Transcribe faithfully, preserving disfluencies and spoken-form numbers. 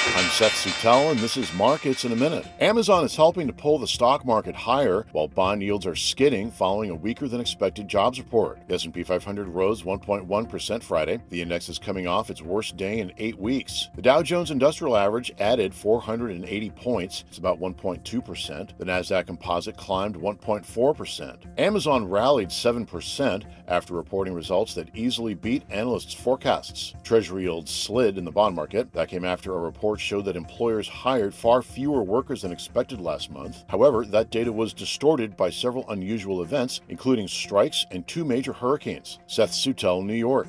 I'm Seth Sutel, and this is Markets in a Minute. Amazon is helping to pull the stock market higher, while bond yields are skidding following a weaker-than-expected jobs report. The S and P five hundred rose one point one percent Friday. The index is coming off its worst day in eight weeks. The Dow Jones Industrial Average added four hundred eighty points. It's about one point two percent. The Nasdaq Composite climbed one point four percent. Amazon rallied seven percent after reporting results that easily beat analysts' forecasts. Treasury yields slid in the bond market. That came after a report showed that employers hired far fewer workers than expected last month. However, that data was distorted by several unusual events, including strikes and two major hurricanes. Seth Sutel, New York.